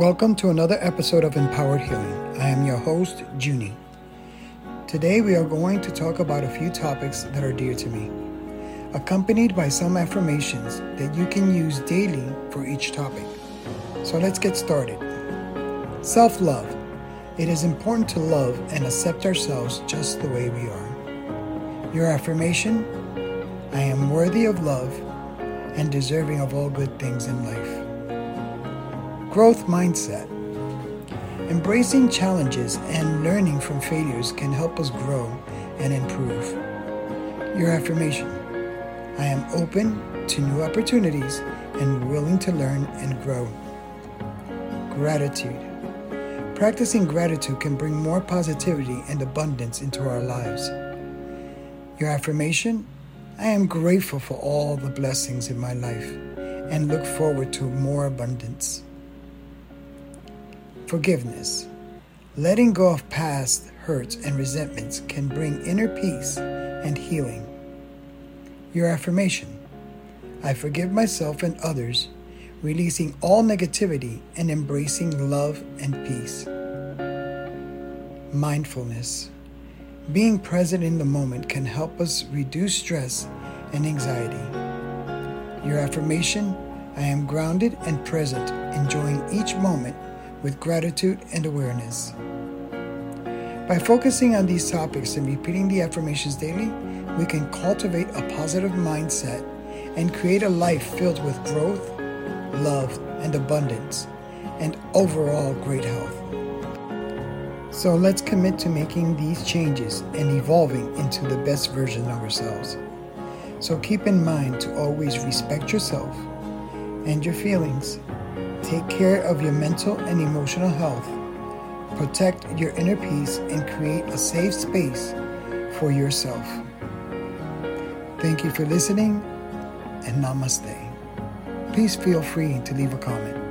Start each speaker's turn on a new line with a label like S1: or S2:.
S1: Welcome to another episode of Empowered Healing. I am your host, Junie. Today we are going to talk about a few topics that are dear to me, accompanied by some affirmations that you can use daily for each topic. So let's get started. Self-love. It is important to love and accept ourselves just the way we are. Your affirmation: I am worthy of love and deserving of all good things in life. Growth mindset. Embracing challenges and learning from failures can help us grow and improve. Your affirmation: I am open to new opportunities and willing to learn and grow. Gratitude. Practicing gratitude can bring more positivity and abundance into our lives. Your affirmation: I am grateful for all the blessings in my life and look forward to more abundance. Forgiveness. Letting go of past hurts and resentments can bring inner peace and healing. Your affirmation: I forgive myself and others, releasing all negativity and embracing love and peace. Mindfulness. Being present in the moment can help us reduce stress and anxiety. Your affirmation: I am grounded and present, enjoying each moment with gratitude and awareness. By focusing on these topics and repeating the affirmations daily, we can cultivate a positive mindset and create a life filled with growth, love, and abundance, and overall great health. So let's commit to making these changes and evolving into the best version of ourselves. So keep in mind to always respect yourself and your feelings. Take care of your mental and emotional health. Protect your inner peace and create a safe space for yourself. Thank you for listening, and namaste. Please feel free to leave a comment.